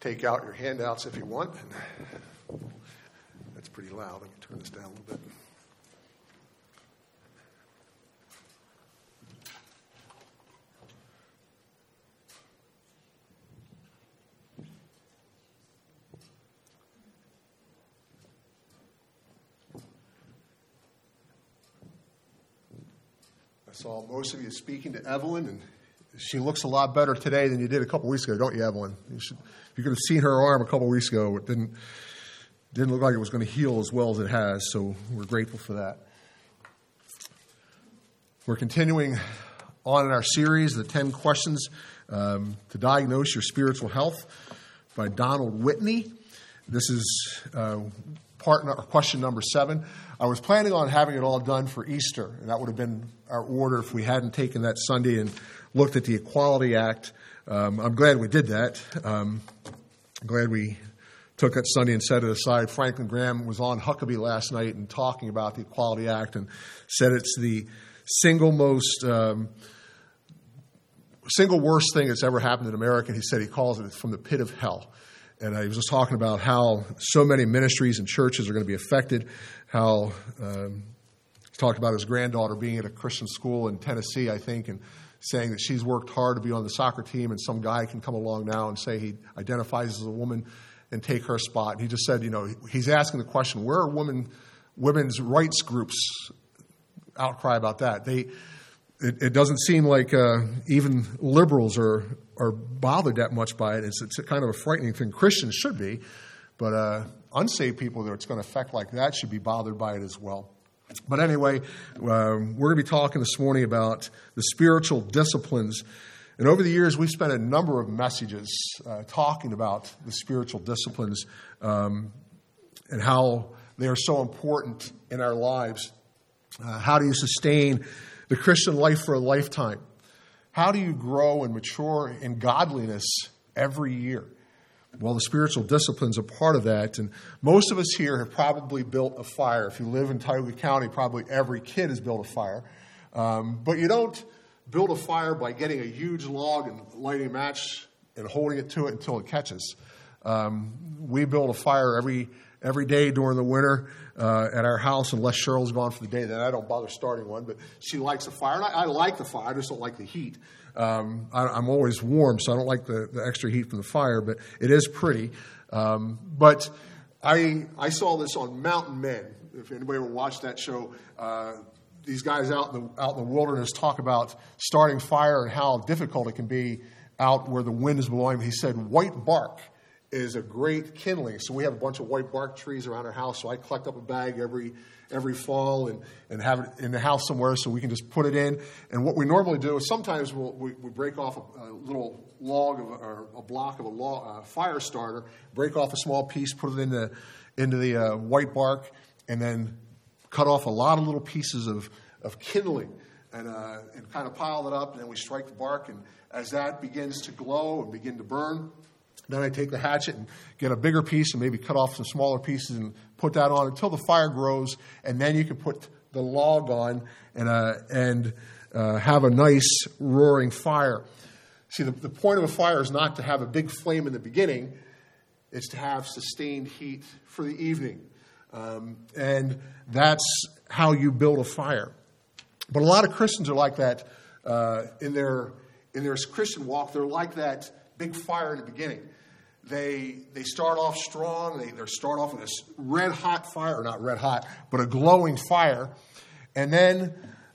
take out your handouts if you want. That's pretty loud. Let me turn this down a little bit. I saw most of you speaking to Evelyn, and she looks a lot better today than you did a couple weeks ago, don't you, Evelyn? You could have seen her arm a couple weeks ago. It didn't look like it was going to heal as well as it has, so we're grateful for that. We're continuing on in our series, the 10 Questions to Diagnose Your Spiritual Health by Donald Whitney. This is question number 7. I was planning on having it all done for Easter, and that would have been our order if we hadn't taken that Sunday and looked at the Equality Act. I'm glad we did that. I'm glad we took that Sunday and set it aside. Franklin Graham was on Huckabee last night and talking about the Equality Act and said it's the single worst thing that's ever happened in America. He said he calls it from the pit of hell. And he was just talking about how so many ministries and churches are going to be affected, how he talked about his granddaughter being at a Christian school in Tennessee, I think, and saying that she's worked hard to be on the soccer team, and some guy can come along now and say he identifies as a woman and take her spot. And he just said, he's asking the question, where are women's rights groups outcry about that? It doesn't seem like even liberals are bothered that much by it. It's kind of a frightening thing. Christians should be, but unsaved people that it's going to affect like that should be bothered by it as well. But anyway, we're going to be talking this morning about the spiritual disciplines. And over the years, we've spent a number of messages talking about the spiritual disciplines and how they are so important in our lives. How do you sustain the Christian life for a lifetime? How do you grow and mature in godliness every year? Well, the spiritual disciplines are part of that. And most of us here have probably built a fire. If you live in Tioga County, probably every kid has built a fire. But you don't build a fire by getting a huge log and lighting a match and holding it to it until it catches. We build a fire every day during the winter at our house, unless Cheryl's gone for the day. Then I don't bother starting one, but she likes a fire. And I like the fire. I just don't like the heat. I'm always warm, so I don't like the extra heat from the fire, but it is pretty. But I saw this on Mountain Men. If anybody ever watched that show, these guys out in the wilderness talk about starting fire and how difficult it can be out where the wind is blowing. He said white bark is a great kindling. So we have a bunch of white bark trees around our house. So I collect up a bag every fall and have it in the house somewhere so we can just put it in. And what we normally do is sometimes we break off a little log or a block of a fire starter, break off a small piece, put it into the white bark, and then cut off a lot of little pieces of kindling and kind of pile it up. And then we strike the bark. And as that begins to glow and begin to burn, then I take the hatchet and get a bigger piece and maybe cut off some smaller pieces and put that on until the fire grows. And then you can put the log on and have a nice roaring fire. See, the point of a fire is not to have a big flame in the beginning. It's to have sustained heat for the evening. And that's how you build a fire. But a lot of Christians are like that in their Christian walk. They're like that big fire in the beginning. They start off strong. They start off with this red hot fire, or not red hot, but a glowing fire. And then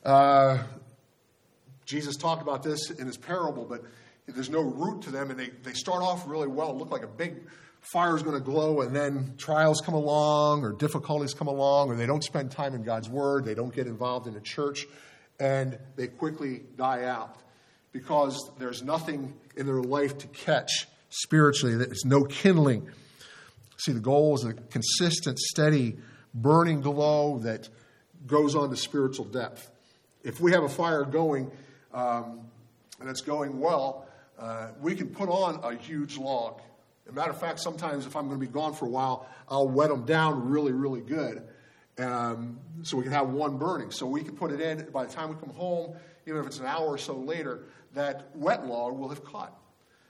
Jesus talked about this in his parable, but there's no root to them, and they start off really well. It look like a big fire is going to glow, and then trials come along, or difficulties come along, or they don't spend time in God's Word, they don't get involved in a church, and they quickly die out because there's nothing in their life to catch spiritually. There's no kindling. See, the goal is a consistent, steady, burning glow that goes on to spiritual depth. If we have a fire going, and it's going well, we can put on a huge log. As a matter of fact, sometimes if I'm going to be gone for a while, I'll wet them down really, really good, so we can have one burning. So we can put it in. By the time we come home, even if it's an hour or so later, that wet log will have caught.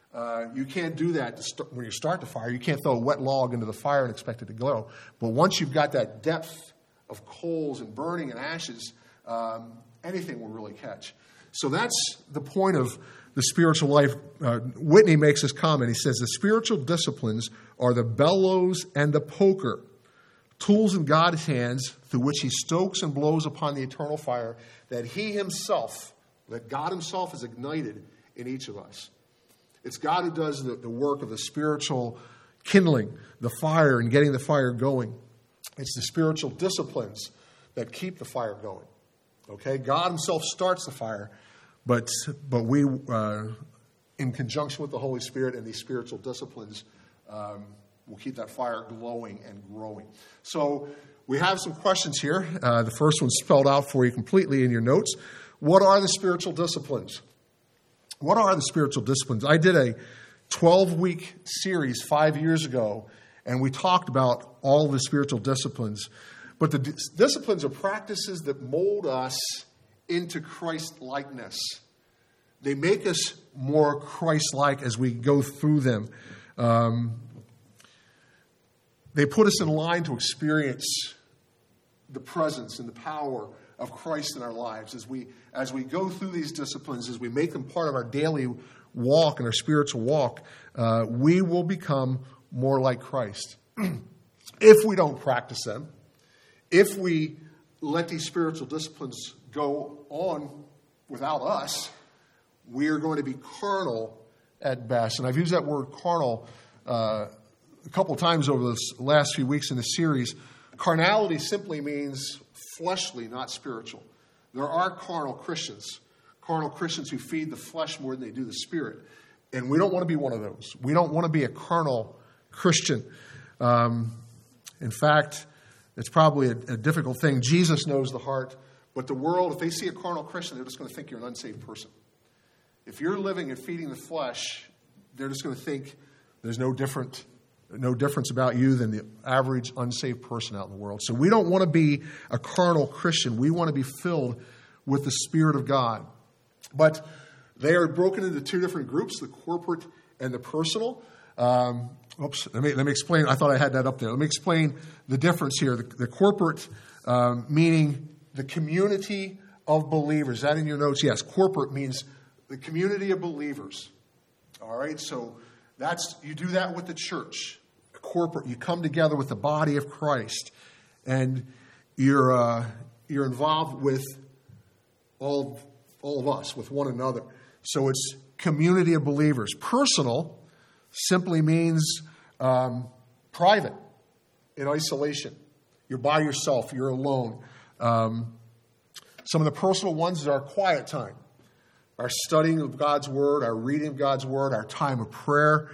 You can't do that when you start the fire. You can't throw a wet log into the fire and expect it to glow. But once you've got that depth of coals and burning and ashes, anything will really catch. So that's the point of the spiritual life. Whitney makes this comment. He says, the spiritual disciplines are the bellows and the poker, tools in God's hands through which he stokes and blows upon the eternal fire that God himself has ignited in each of us. It's God who does the work of the spiritual kindling, the fire and getting the fire going. It's the spiritual disciplines that keep the fire going. Okay? God himself starts the fire, but we, in conjunction with the Holy Spirit and these spiritual disciplines, will keep that fire glowing and growing. So we have some questions here. The first one's spelled out for you completely in your notes. What are the spiritual disciplines? What are the spiritual disciplines? I did a 12-week series 5 years ago, and we talked about all the spiritual disciplines. But the disciplines are practices that mold us into Christ-likeness. They make us more Christ-like as we go through them. They put us in line to experience the presence and the power of Christ in our lives. As we go through these disciplines, as we make them part of our daily walk and our spiritual walk, we will become more like Christ. If we don't practice them, if we let these spiritual disciplines go on without us, we are going to be carnal at best. And I've used that word carnal a couple of times over the last few weeks in the series. Carnality simply means fleshly, not spiritual. There are carnal Christians who feed the flesh more than they do the spirit. And we don't want to be one of those. We don't want to be a carnal Christian. In fact, it's probably a difficult thing. Jesus knows the heart. But the world, if they see a carnal Christian, they're just going to think you're an unsaved person. If you're living and feeding the flesh, they're just going to think there's no difference about you than the average unsaved person out in the world. So we don't want to be a carnal Christian. We want to be filled with the Spirit of God. But they are broken into two different groups, the corporate and the personal. Let me explain. I thought I had that up there. Let me explain the difference here. The corporate, meaning the community of believers. Is that in your notes? Yes. Corporate means the community of believers. All right. So you do that with the church. Corporate. You come together with the body of Christ, and you're involved with all of us, with one another. So it's community of believers. Personal simply means private, in isolation. You're by yourself. You're alone. Some of the personal ones is our quiet time, our studying of God's Word, our reading of God's Word, our time of prayer.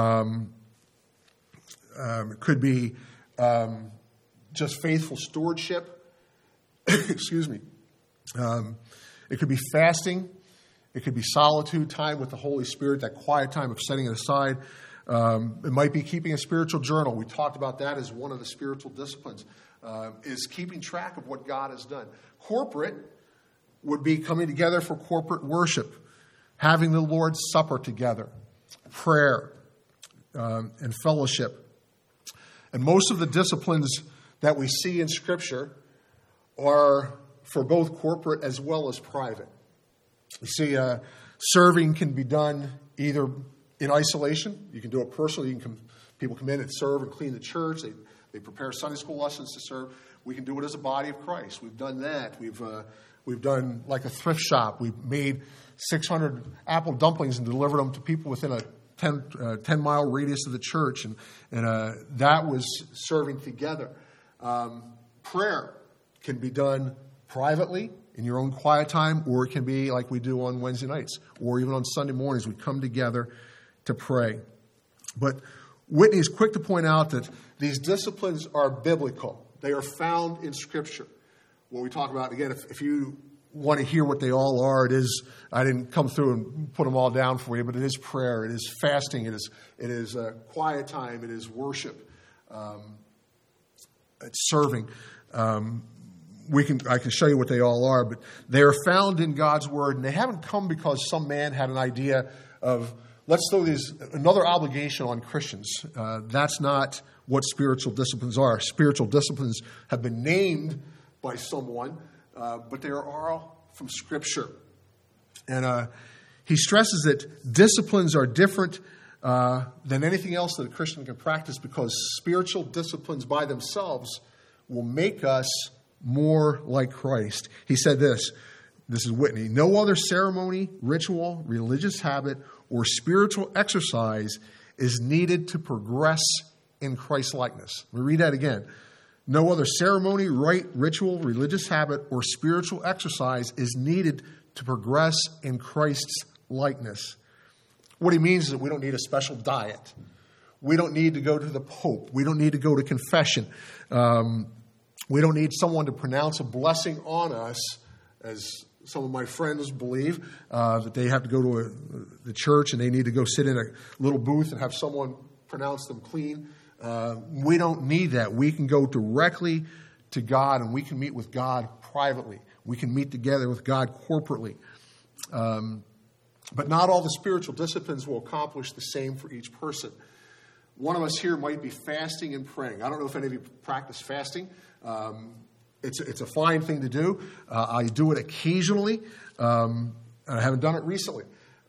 It could be just faithful stewardship. Excuse me. It could be fasting. It could be solitude time with the Holy Spirit, that quiet time of setting it aside. It might be keeping a spiritual journal. We talked about that as one of the spiritual disciplines, is keeping track of what God has done. Corporate would be coming together for corporate worship, having the Lord's Supper together, prayer, and fellowship. And most of the disciplines that we see in Scripture are for both corporate as well as private. You see, serving can be done either in isolation. You can do it personally. People come in and serve and clean the church. They prepare Sunday school lessons to serve. We can do it as a body of Christ. We've done that. We've done like a thrift shop. We've made 600 apple dumplings and delivered them to people within a 10-mile radius of the church. And that was serving together. Prayer can be done privately in your own quiet time, or it can be like we do on Wednesday nights, or even on Sunday mornings. We come together to pray. But Whitney is quick to point out that these disciplines are biblical. They are found in Scripture. What we talk about, again, if you want to hear what they all are, it is, I didn't come through and put them all down for you, but it is prayer, it is fasting, it is quiet time, it is worship, it's serving. I can show you what they all are, but they are found in God's Word, and they haven't come because some man had an idea of let's throw another obligation on Christians. That's not what spiritual disciplines are. Spiritual disciplines have been named by someone, but they are all from Scripture. And he stresses that disciplines are different than anything else that a Christian can practice, because spiritual disciplines by themselves will make us more like Christ. He said this is Whitney: no other ceremony, ritual, religious habit, or spiritual exercise is needed to progress in Christ-likeness. Let me read that again. No other ceremony, rite, ritual, religious habit, or spiritual exercise is needed to progress in Christ's likeness. What he means is that we don't need a special diet. We don't need to go to the Pope. We don't need to go to confession. We don't need someone to pronounce a blessing on us, as some of my friends believe, that they have to go to the church and they need to go sit in a little booth and have someone pronounce them clean. We don't need that. We can go directly to God, and we can meet with God privately. We can meet together with God corporately. But not all the spiritual disciplines will accomplish the same for each person. One of us here might be fasting and praying. I don't know if any of you practice fasting. It's a fine thing to do. I do it occasionally, and I haven't done it recently.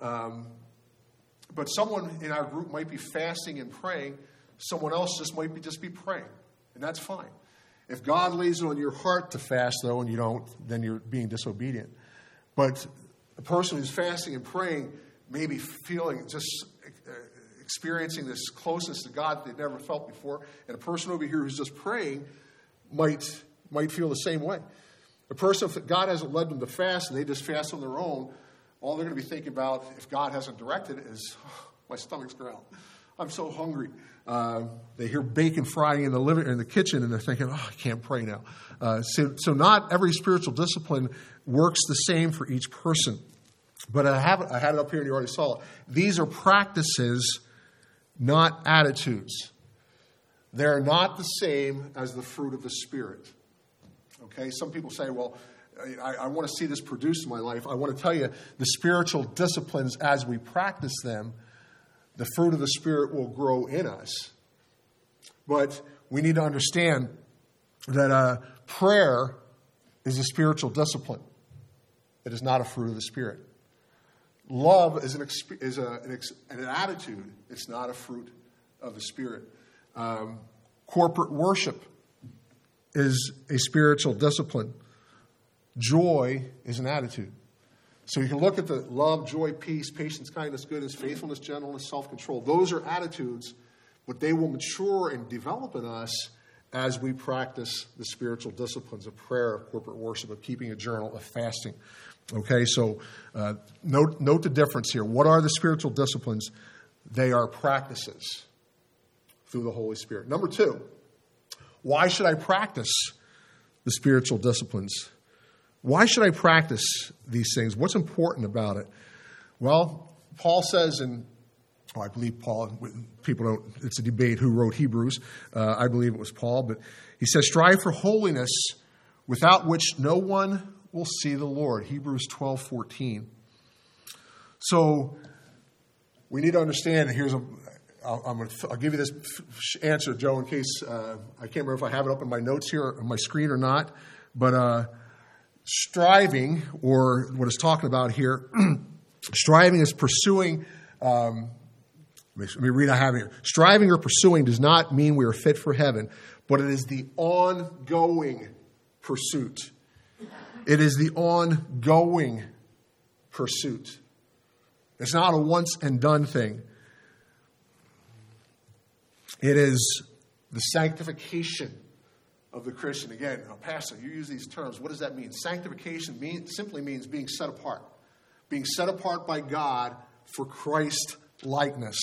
But someone in our group might be fasting and praying. Someone else just be praying, and that's fine. If God lays it on your heart to fast, though, and you don't, then you're being disobedient. But a person who's fasting and praying may be feeling, just experiencing this closeness to God that they've never felt before. And a person over here who's just praying might feel the same way. A person, if God hasn't led them to fast and they just fast on their own, all they're going to be thinking about, if God hasn't directed it, is, my stomach's growling. I'm so hungry. They hear bacon frying in the kitchen, and they're thinking, I can't pray now. So not every spiritual discipline works the same for each person. But I had it up here, and you already saw it. These are practices, not attitudes. They're not the same as the fruit of the Spirit. Okay? Some people say, well, I want to see this produced in my life. I want to tell you, the spiritual disciplines, as we practice them, the fruit of the Spirit will grow in us. But we need to understand that prayer is a spiritual discipline. It is not a fruit of the Spirit. Love is an attitude. It's not a fruit of the Spirit. Corporate worship is a spiritual discipline. Joy is an attitude. So you can look at the love, joy, peace, patience, kindness, goodness, faithfulness, gentleness, self-control. Those are attitudes, but they will mature and develop in us as we practice the spiritual disciplines of prayer, of corporate worship, of keeping a journal, of fasting. Okay, so note the difference here. What are the spiritual disciplines? They are practices through the Holy Spirit. Number 2, why should I practice the spiritual disciplines? Why should I practice these things? What's important about it? Well, Paul says I believe Paul, people don't, it's a debate who wrote Hebrews. I believe it was Paul, but he says, strive for holiness without which no one will see the Lord. Hebrews 12:14. So we need to understand, and I'll give you this answer, Joe, in case, I can't remember if I have it up in my notes here on my screen or not, but striving, or what it's talking about here, striving is pursuing, let me read, I have it here. Striving or pursuing does not mean we are fit for heaven, but it is the ongoing pursuit. It is the ongoing pursuit. It's not a once and done thing. It is the sanctification of the Christian. Again, Pastor, you use these terms. What does that mean? Sanctification simply means being set apart. Being set apart by God for Christ likeness.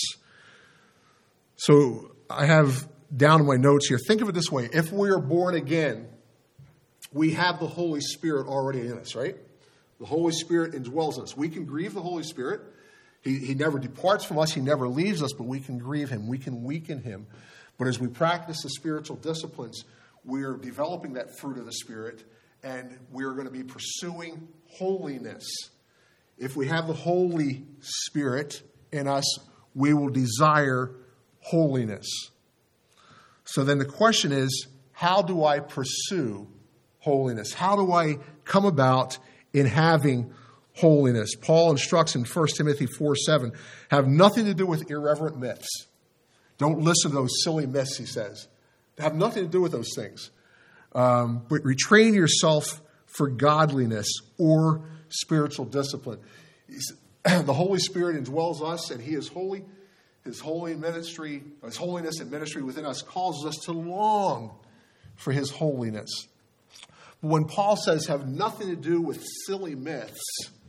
So I have down in my notes here, think of it this way. If we are born again, we have the Holy Spirit already in us, right? The Holy Spirit indwells us. We can grieve the Holy Spirit. He never departs from us. He never leaves us, but we can grieve him. We can weaken him. But as we practice the spiritual disciplines, we're developing that fruit of the Spirit, and we're going to be pursuing holiness. If we have the Holy Spirit in us, we will desire holiness. So then the question is, how do I pursue holiness? How do I come about in having holiness? Paul instructs in 1 Timothy 4:7, have nothing to do with irreverent myths. Don't listen to those silly myths, he says. Have nothing to do with those things. But retrain yourself for godliness or spiritual discipline. The Holy Spirit indwells us, and he is holy. His holiness and ministry within us causes us to long for his holiness. But when Paul says have nothing to do with silly myths,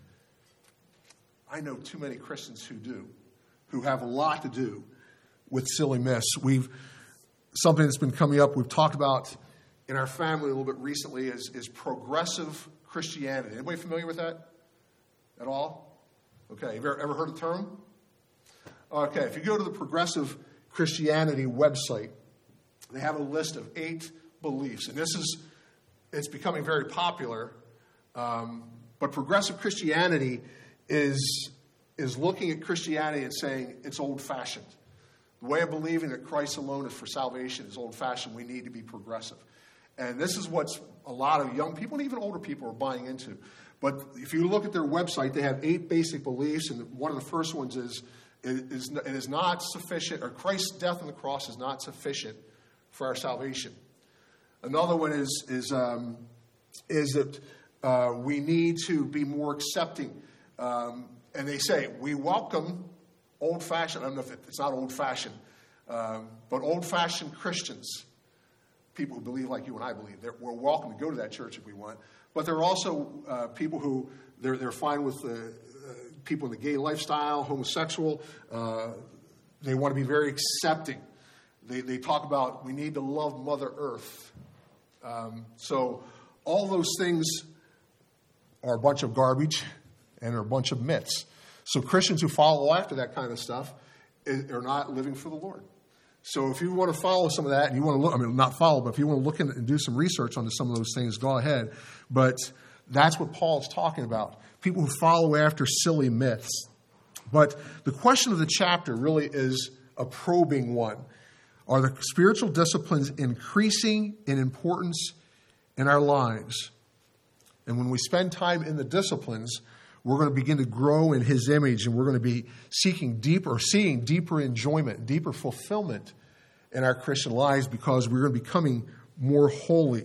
I know too many Christians who do, who have a lot to do with silly myths. Something that's been coming up, we've talked about in our family a little bit recently is progressive Christianity. Anybody familiar with that at all? Okay, have you ever heard the term? Okay, if you go to the Progressive Christianity website, they have a list of 8 beliefs. And it's becoming very popular. But progressive Christianity is looking at Christianity and saying it's old-fashioned. The way of believing that Christ alone is for salvation is old-fashioned. We need to be progressive. And this is what a lot of young people and even older people are buying into. But if you look at their website, they have 8 basic beliefs. And one of the first ones is it is not sufficient, or Christ's death on the cross is not sufficient for our salvation. Another one is that we need to be more accepting. And they say, we welcome old-fashioned, I don't know if it's not old-fashioned, but old-fashioned Christians, people who believe like you and I believe. We're welcome to go to that church if we want. But there are also people who, they're fine with people in the gay lifestyle, homosexual. They want to be very accepting. They talk about we need to love Mother Earth. So all those things are a bunch of garbage and are a bunch of myths. So Christians who follow after that kind of stuff are not living for the Lord. So if you want to follow some of that, and you want to look, not follow, but if you want to look in and do some research on some of those things, go ahead. But that's what Paul's talking about. People who follow after silly myths. But the question of the chapter really is a probing one. Are the spiritual disciplines increasing in importance in our lives? And when we spend time in the disciplines, we're going to begin to grow in his image, and we're going to be seeing deeper enjoyment, deeper fulfillment in our Christian lives because we're going to be becoming more holy.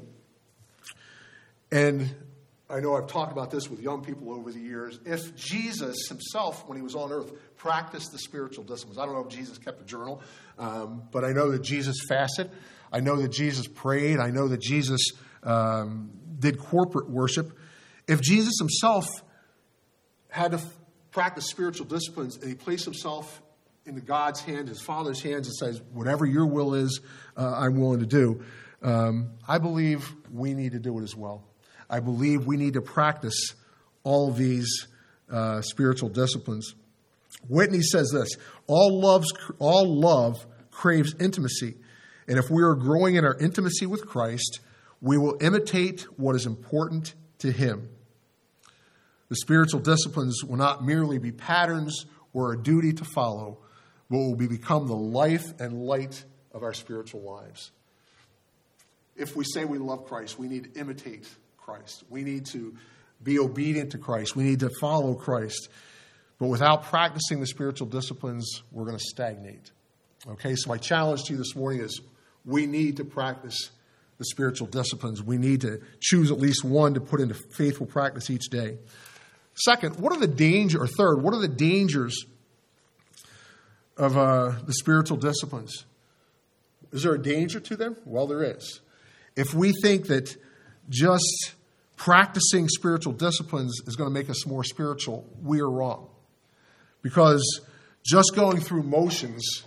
And I know I've talked about this with young people over the years. If Jesus himself, when he was on earth, practiced the spiritual disciplines, I don't know if Jesus kept a journal, but I know that Jesus fasted. I know that Jesus prayed. I know that Jesus did corporate worship. If Jesus himself had to practice spiritual disciplines and he placed himself into God's hands, his Father's hands, and says, whatever your will is, I'm willing to do, I believe we need to do it as well. I believe we need to practice all of these spiritual disciplines. Whitney says this, all love craves intimacy. And if we are growing in our intimacy with Christ, we will imitate what is important to him. The spiritual disciplines will not merely be patterns or a duty to follow, but will become the life and light of our spiritual lives. If we say we love Christ, we need to imitate Christ. We need to be obedient to Christ. We need to follow Christ. But without practicing the spiritual disciplines, we're going to stagnate. Okay, so my challenge to you this morning is we need to practice the spiritual disciplines. We need to choose at least one to put into faithful practice each day. Second, what are the dangers of the spiritual disciplines? Is there a danger to them? Well, there is. If we think that just practicing spiritual disciplines is going to make us more spiritual, we are wrong. Because just going through motions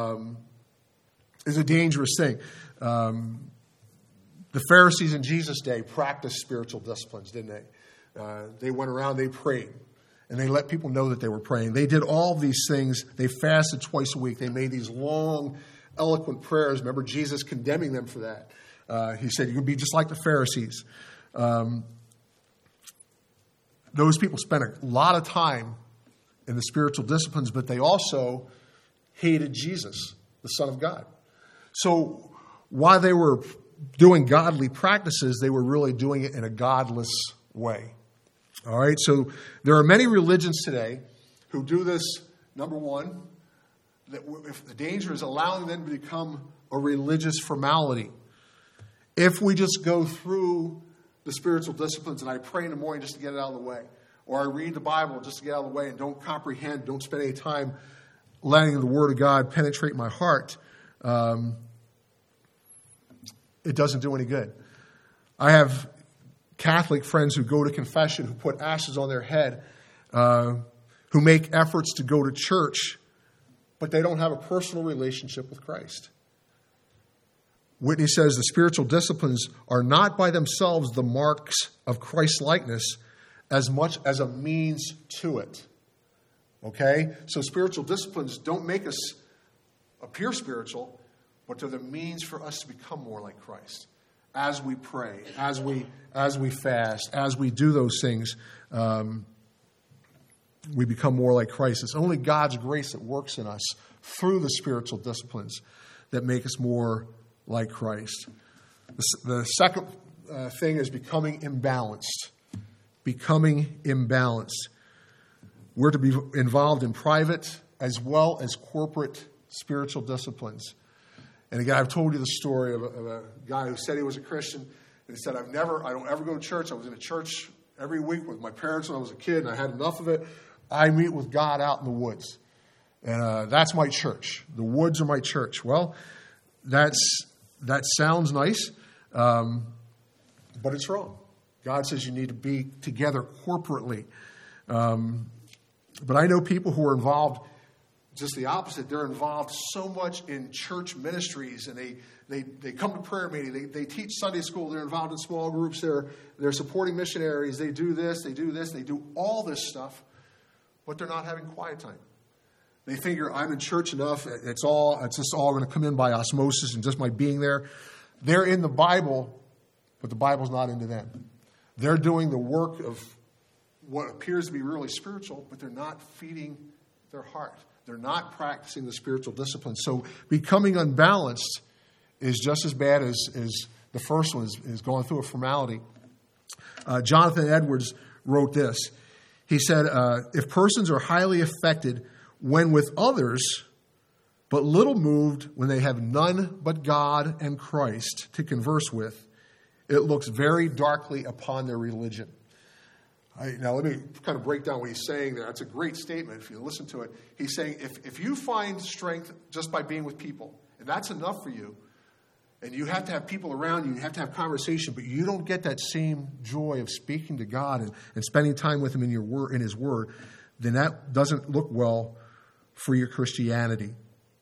is a dangerous thing. The Pharisees in Jesus' day practiced spiritual disciplines, didn't they? They went around, they prayed, and they let people know that they were praying. They did all of these things. They fasted twice a week. They made these long, eloquent prayers. Remember Jesus condemning them for that. He said, you're going to be just like the Pharisees. Those people spent a lot of time in the spiritual disciplines, but they also hated Jesus, the Son of God. So while they were doing godly practices, they were really doing it in a godless way. All right, so there are many religions today who do this, number one, that if the danger is allowing them to become a religious formality. If we just go through the spiritual disciplines and I pray in the morning just to get it out of the way, or I read the Bible just to get out of the way and don't comprehend, don't spend any time letting the Word of God penetrate my heart, it doesn't do any good. I have Catholic friends who go to confession, who put ashes on their head, who make efforts to go to church, but they don't have a personal relationship with Christ. Whitney says the spiritual disciplines are not by themselves the marks of Christ-likeness as much as a means to it. Okay? So spiritual disciplines don't make us appear spiritual, but they're the means for us to become more like Christ. As we pray, as we fast, as we do those things, we become more like Christ. It's only God's grace that works in us through the spiritual disciplines that make us more like Christ. The second thing is becoming imbalanced. Becoming imbalanced. We're to be involved in private as well as corporate spiritual disciplines. And again, I've told you the story of a guy who said he was a Christian, and he said, I don't ever go to church. I was in a church every week with my parents when I was a kid, and I had enough of it. I meet with God out in the woods. And that's my church. The woods are my church. Well, that sounds nice, but it's wrong. God says you need to be together corporately. But I know people who are involved just the opposite. They're involved so much in church ministries, and they come to prayer meeting. They teach Sunday school. They're involved in small groups. They're supporting missionaries. They do this. They do all this stuff, but they're not having quiet time. They figure I'm in church enough. It's just all going to come in by osmosis and just my being there. They're in the Bible, but the Bible's not into them. They're doing the work of what appears to be really spiritual, but they're not feeding their heart. They're not practicing the spiritual discipline. So becoming unbalanced is just as bad as the first one, is going through a formality. Jonathan Edwards wrote this. He said, if persons are highly affected when with others, but little moved when they have none but God and Christ to converse with, it looks very darkly upon their religion. Now, let me kind of break down what he's saying there. It's a great statement if you listen to it. He's saying if you find strength just by being with people, and that's enough for you, and you have to have people around you, you have to have conversation, but you don't get that same joy of speaking to God and spending time with Him in His Word, then that doesn't look well for your Christianity.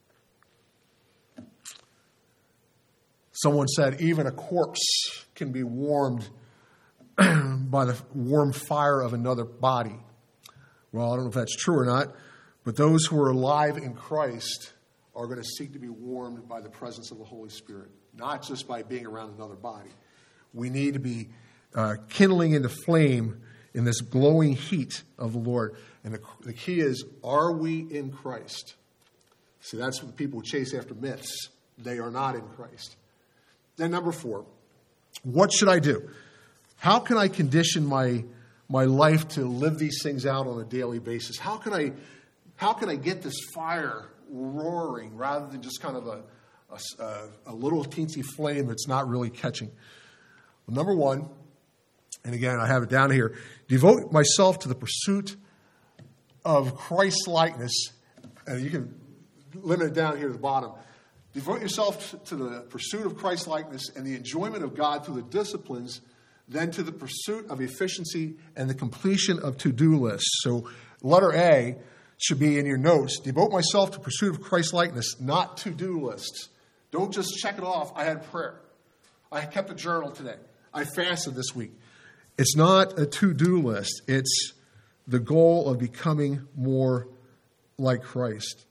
Someone said even a corpse can be warmed by the warm fire of another body. Well, I don't know if that's true or not, but those who are alive in Christ are going to seek to be warmed by the presence of the Holy Spirit, not just by being around another body. We need to be kindling into flame in this glowing heat of the Lord. And the key is, are we in Christ? See, that's what the people who chase after myths. They are not in Christ. Then number 4, what should I do? How can I condition my life to live these things out on a daily basis? How can I get this fire roaring rather than just kind of a little teensy flame that's not really catching? Well, number 1, and again, I have it down here, devote myself to the pursuit of Christ-likeness. And you can limit it down here to the bottom. Devote yourself to the pursuit of Christ-likeness and the enjoyment of God through the disciplines, then to the pursuit of efficiency and the completion of to-do lists. So letter A should be in your notes. Devote myself to pursuit of Christ-likeness, not to-do lists. Don't just check it off. I had prayer. I kept a journal today. I fasted this week. It's not a to-do list. It's the goal of becoming more like Christ.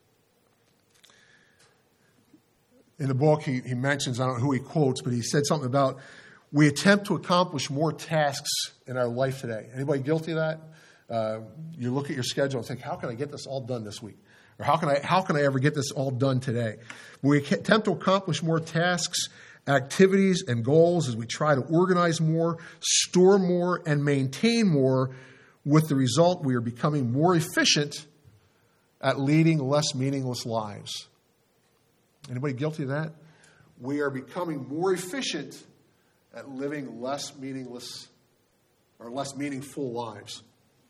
In the book, he mentions, I don't know who he quotes, but he said something about we attempt to accomplish more tasks in our life today. Anybody guilty of that? You look at your schedule and think, how can I get this all done this week? Or how can I ever get this all done today? We attempt to accomplish more tasks, activities, and goals as we try to organize more, store more, and maintain more, with the result we are becoming more efficient at leading less meaningless lives. Anybody guilty of that? We are becoming more efficient at living less meaningless or less meaningful lives.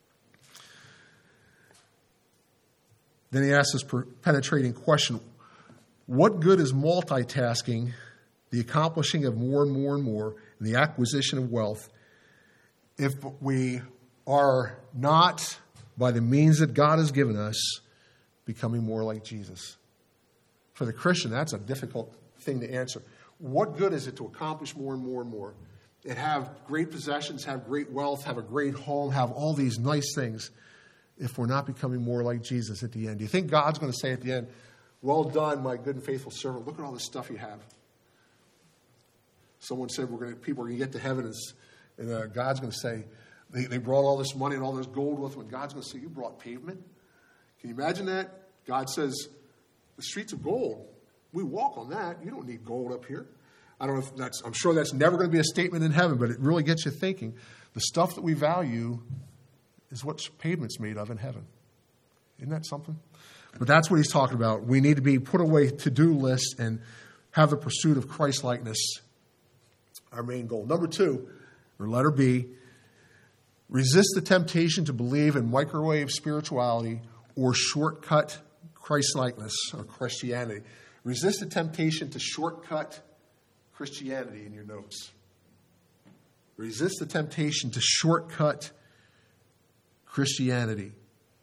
Then he asks this penetrating question: what good is multitasking, the accomplishing of more and more and more, and the acquisition of wealth, if we are not, by the means that God has given us, becoming more like Jesus? For the Christian, that's a difficult thing to answer. What good is it to accomplish more and more and more, and have great possessions, have great wealth, have a great home, have all these nice things, if we're not becoming more like Jesus at the end? Do you think God's going to say at the end, well done, my good and faithful servant, look at all this stuff you have? Someone said people are going to get to heaven and God's going to say, they brought all this money and all this gold with them, and God's going to say, you brought pavement? Can you imagine that? God says, the streets of gold, we walk on that. You don't need gold up here. I don't know if I'm sure that's never going to be a statement in heaven, but it really gets you thinking. The stuff that we value is what pavement's made of in heaven. Isn't that something? But that's what he's talking about. We need to be put away to-do lists and have the pursuit of Christ-likeness our main goal. Number 2, or letter B, resist the temptation to believe in microwave spirituality or shortcut Christ-likeness or Christianity. Resist the temptation to shortcut Christianity in your notes. Resist the temptation to shortcut Christianity.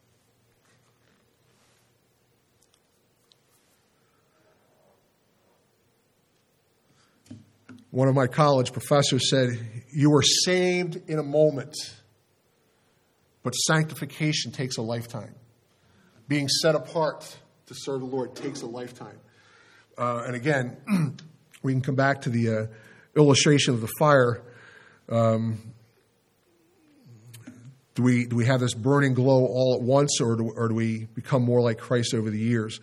One of my college professors said, you are saved in a moment, but sanctification takes a lifetime. Being set apart to serve the Lord takes a lifetime. And again, we can come back to the illustration of the fire. Do we have this burning glow all at once, or do we become more like Christ over the years?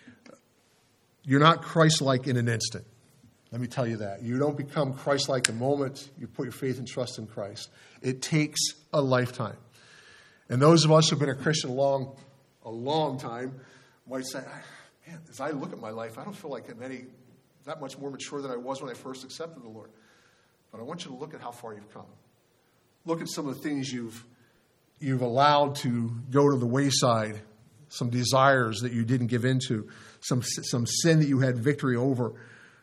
You're not Christ-like in an instant. Let me tell you that. You don't become Christ-like the moment you put your faith and trust in Christ. It takes a lifetime. And those of us who have been a Christian a long time might say, man, as I look at my life, I don't feel like I'm that much more mature than I was when I first accepted the Lord. But I want you to look at how far you've come. Look at some of the things you've allowed to go to the wayside, some desires that you didn't give into, some sin that you had victory over.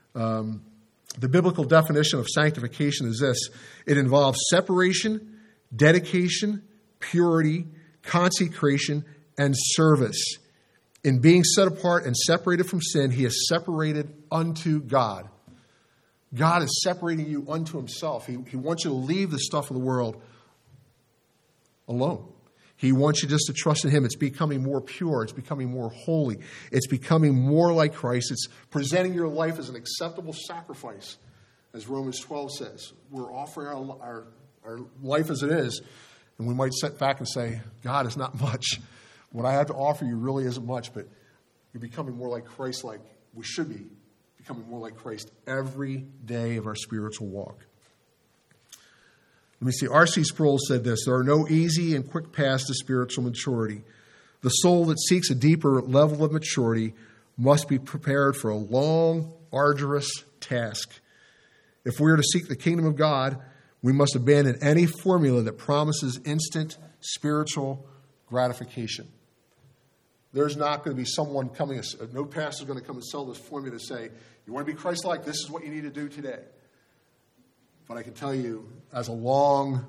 The biblical definition of sanctification is this: it involves separation, dedication, purity, consecration, and service. In being set apart and separated from sin, he is separated unto God. God is separating you unto himself. He wants you to leave the stuff of the world alone. He wants you just to trust in him. It's becoming more pure. It's becoming more holy. It's becoming more like Christ. It's presenting your life as an acceptable sacrifice, as Romans 12 says. We're offering our life as it is, and we might sit back and say, God is not much. What I have to offer you really isn't much, but you're becoming more like Christ, like we should be becoming more like Christ every day of our spiritual walk. Let me see. R.C. Sproul said this: there are no easy and quick paths to spiritual maturity. The soul that seeks a deeper level of maturity must be prepared for a long, arduous task. If we are to seek the kingdom of God, we must abandon any formula that promises instant spiritual gratification. There's not going to be someone coming, no pastor is going to come and sell this formula to say, you want to be Christ-like, this is what you need to do today. But I can tell you, as a long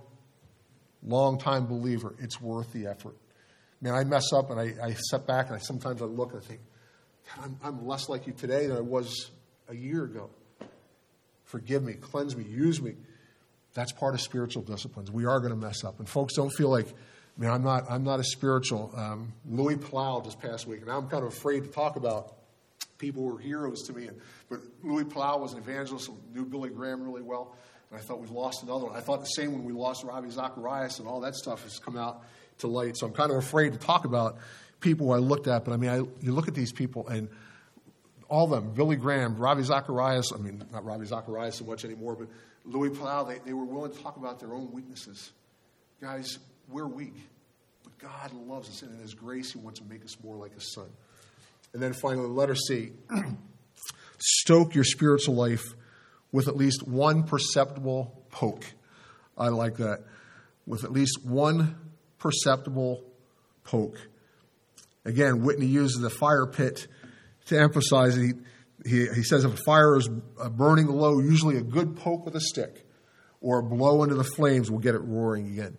time believer, it's worth the effort. Man, I mess up and I step back and sometimes I look and I think, God, I'm less like you today than I was a year ago. Forgive me, cleanse me, use me. That's part of spiritual disciplines. We are going to mess up. And folks, don't feel like, man, I'm not as spiritual. Louis Plow this past week, and I'm kind of afraid to talk about people who are heroes to me. But Louis Plow was an evangelist who knew Billy Graham really well. And I thought we've lost another one. I thought the same when we lost Ravi Zacharias and all that stuff has come out. to light. So I'm kind of afraid to talk about people I looked at, but I mean, you look at these people and all of them, Billy Graham, Ravi Zacharias, not Ravi Zacharias so much anymore, but Louis Palau, they were willing to talk about their own weaknesses. Guys, we're weak, but God loves us, and in His grace, He wants to make us more like His Son. And then finally, letter C, stoke your spiritual life with at least one perceptible poke. I like that. With at least one perceptible poke. Again, Whitney uses the fire pit to emphasize it. He says if a fire is burning low, usually a good poke with a stick or a blow into the flames will get it roaring again.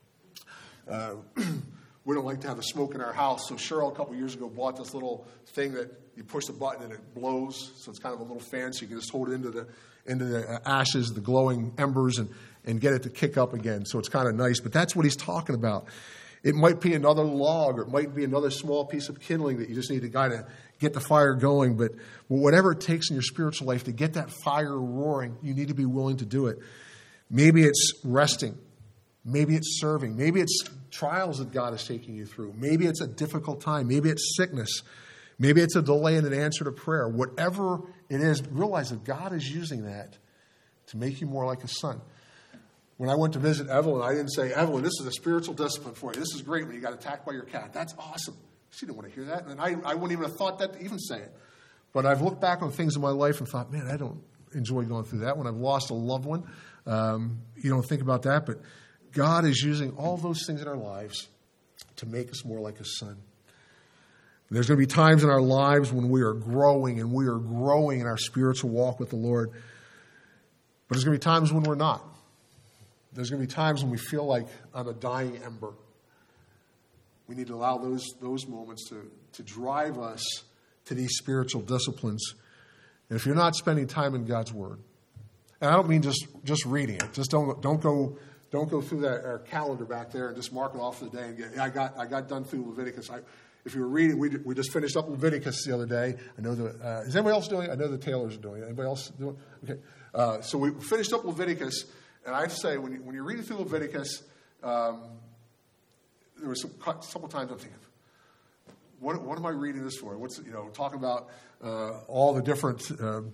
We don't like to have the smoke in our house, so Cheryl a couple years ago bought this little thing that you push the button and it blows. So it's kind of a little fan, so you can just hold it into the ashes, the glowing embers, and get it to kick up again. So it's kind of nice. But that's what he's talking about. It might be another log, or it might be another small piece of kindling that you just need to kind of get the fire going. But whatever it takes in your spiritual life to get that fire roaring, you need to be willing to do it. Maybe it's resting. Maybe it's serving. Maybe it's trials that God is taking you through. Maybe it's a difficult time. Maybe it's sickness. Maybe it's a delay in an answer to prayer. Whatever it is, realize that God is using that to make you more like His Son. When I went to visit Evelyn, I didn't say, Evelyn, this is a spiritual discipline for you. This is great when you got attacked by your cat. That's awesome. She didn't want to hear that. And I wouldn't even have thought that to even say it. But I've looked back on things in my life and thought, man, I don't enjoy going through that. When I've lost a loved one, you don't think about that. But God is using all those things in our lives to make us more like His Son. There's going to be times in our lives when we are growing and we are growing in our spiritual walk with the Lord. But there's going to be times when we're not. There's going to be times when we feel like on a dying ember. We need to allow those moments to drive us to these spiritual disciplines. And if you're not spending time in God's Word, and I don't mean just reading it. Just don't go through our calendar back there and just mark it off for the day and get. I got done through Leviticus. If you were reading, we just finished up Leviticus the other day. I know is anybody else doing it? I know the Taylors are doing it. Anybody else doing it? Okay. So we finished up Leviticus, and I have to say, when you're reading through Leviticus, there were a couple times I'm thinking, what am I reading this for? What's talking about all the different.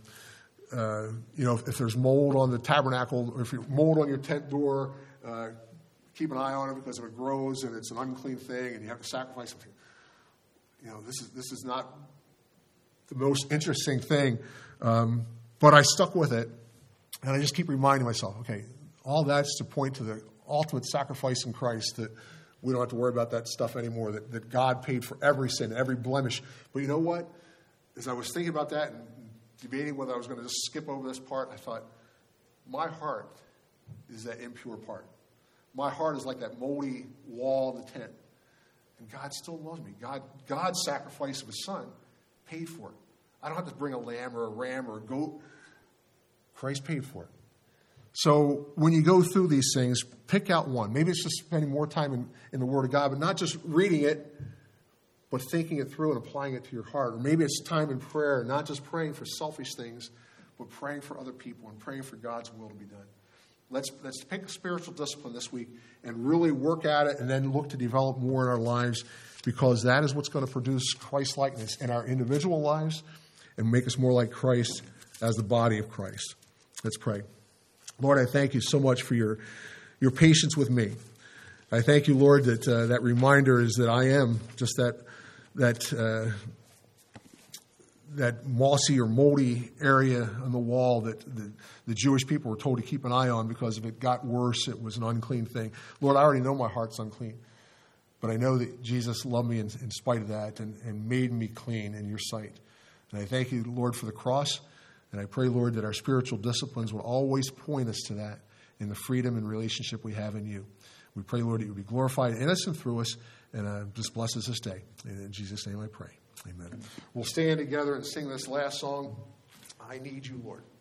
If there's mold on the tabernacle, or if you're mold on your tent door, keep an eye on it because if it grows and it's an unclean thing and you have to sacrifice something. This is not the most interesting thing, but I stuck with it, and I just keep reminding myself, okay, all that's to point to the ultimate sacrifice in Christ, that we don't have to worry about that stuff anymore, that God paid for every sin, every blemish. But you know what? As I was thinking about that and debating whether I was going to just skip over this part, I thought, my heart is that impure part. My heart is like that moldy wall of the tent. And God still loves me. God's sacrifice of His Son paid for it. I don't have to bring a lamb or a ram or a goat. Christ paid for it. So when you go through these things, pick out one. Maybe it's just spending more time in the Word of God, but not just reading it, but thinking it through and applying it to your heart. Or maybe it's time in prayer, not just praying for selfish things, but praying for other people and praying for God's will to be done. Let's pick a spiritual discipline this week and really work at it and then look to develop more in our lives, because that is what's going to produce Christ-likeness in our individual lives and make us more like Christ as the body of Christ. Let's pray. Lord, I thank you so much for your patience with me. I thank you, Lord, that that reminder is that I am just that mossy or moldy area on the wall that the Jewish people were told to keep an eye on, because if it got worse, it was an unclean thing. Lord, I already know my heart's unclean, but I know that Jesus loved me in spite of that and made me clean in your sight. And I thank you, Lord, for the cross, and I pray, Lord, that our spiritual disciplines will always point us to that in the freedom and relationship we have in you. We pray, Lord, that you would be glorified in us and through us, and just bless us this day. And in Jesus' name I pray. Amen. We'll stand together and sing this last song, I Need You, Lord.